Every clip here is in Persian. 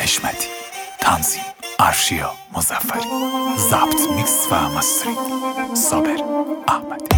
حشمتی، تنظیم ارشیا مظفری، ضبط میکس و مسترینگ صابر احمدی.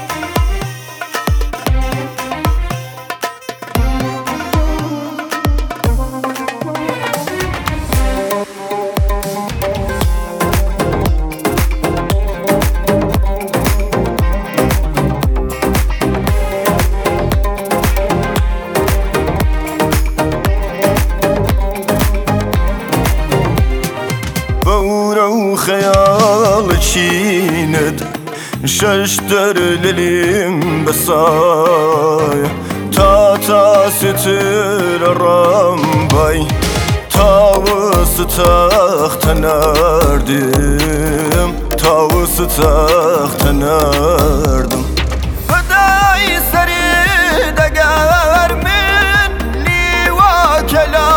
خيال تشيند ششتر لليم بصايا تا ستر الرمباي تاوس تخت نردم تاوس تخت نردم فداي سريد اگر من لي وكلا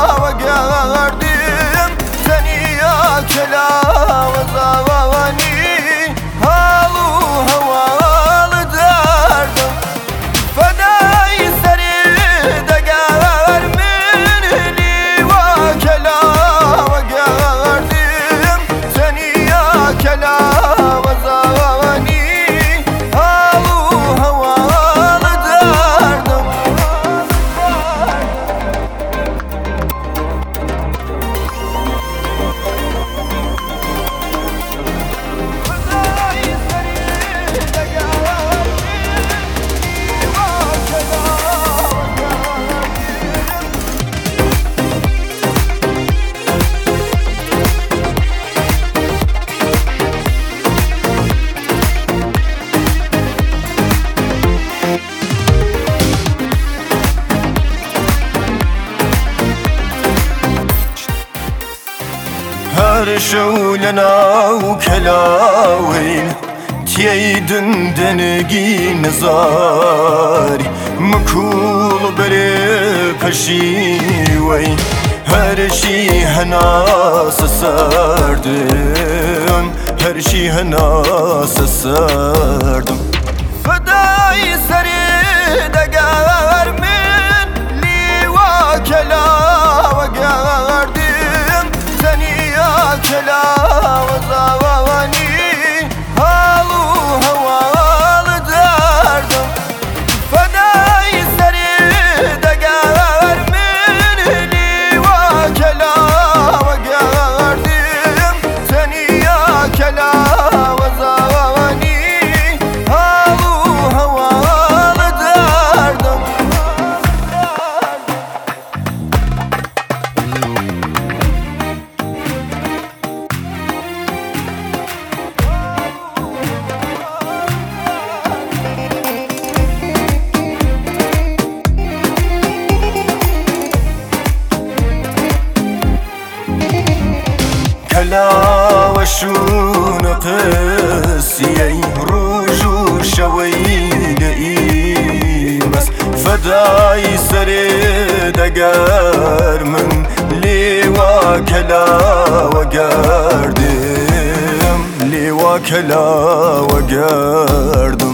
وقردم ثانية كلا وزواني هالو هوال دردم فداي سريد اگر من لي وكلا وقردم ثانية كلا وزواني هالو هوال دردم هر شولنا وكلاوين تيدن دنقي نزاري مكول بري بشيوي هر شي هناس سردم هر شي هناس سردم فداي سريد اگر من لي وكلا وقردم ثانية كلا وزواني هالو هوال دردم فداي سريد اگر من لي وكلا وقردم ثانية كلا وزواني هالو هوال دردم كلا وشون قسيي روج شويلي بس فداي سريد اگر من لي وكلا وقردم لي وكلا وقردم